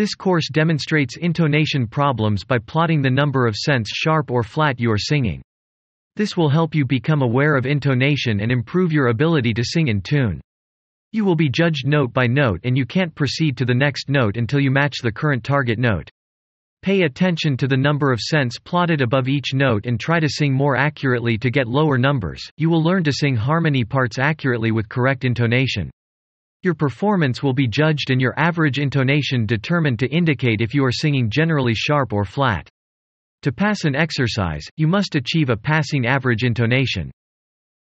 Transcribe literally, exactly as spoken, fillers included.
This course demonstrates intonation problems by plotting the number of cents sharp or flat you are singing. This will help you become aware of intonation and improve your ability to sing in tune. You will be judged note by note and you can't proceed to the next note until you match the current target note. Pay attention to the number of cents plotted above each note and try to sing more accurately to get lower numbers. You will learn to sing harmony parts accurately with correct intonation. Your performance will be judged and your average intonation determined to indicate if you are singing generally sharp or flat. To pass an exercise, you must achieve a passing average intonation.